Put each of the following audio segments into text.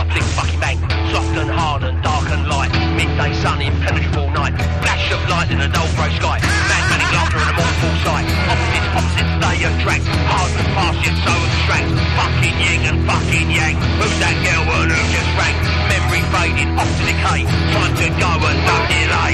big fucking bang. Soft and hard and dark and light. Midday sun, impenetrable night. Flash of light in a dull grey sky. Mad manic laughter and a mournful sight. Opposites, they attract. Hard and fast yet so abstract. Fucking yin and fucking yang. Who's that girl and who just rang? Memory fading, off to decay. Time to go and don't delay.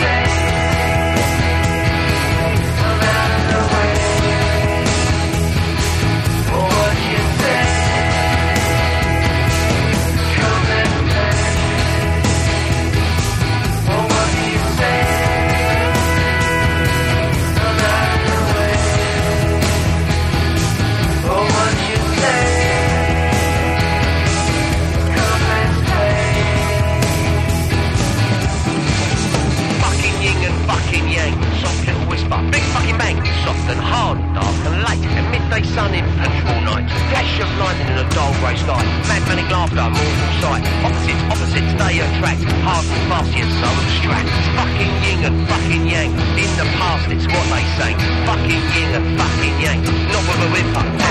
Big fucking bang, soft and hard, dark and late. And midday sun, impenetrable night. Flash of lightning in a dull grey sky. Mad manic laughter, mournful sight. Opposites, they attract. Hard and fast yet so abstract. It's fucking yin and fucking yang. In the past it's what they say. Fucking yin and fucking yang. Not with a whimper.